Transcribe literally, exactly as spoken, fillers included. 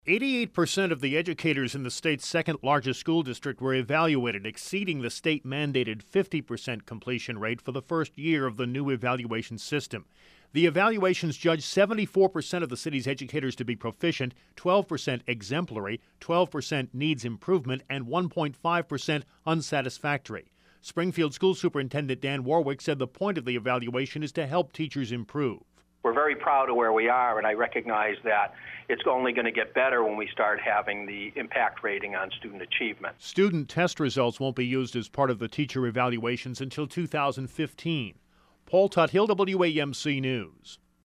eighty-eight percent of the educators in the state's second largest school district were evaluated, exceeding the state mandated fifty percent completion rate for the first year of the new evaluation system. The evaluations judged seventy-four percent of the city's educators to be proficient, twelve percent exemplary, twelve percent needs improvement, and one point five percent unsatisfactory. Springfield School Superintendent Dan Warwick said the point of the evaluation is to help teachers improve. We're very proud of where we are, and I recognize that it's only going to get better when we start having the impact rating on student achievement. Student test results won't be used as part of the teacher evaluations until two thousand fifteen. Paul Tuthill, W A M C News.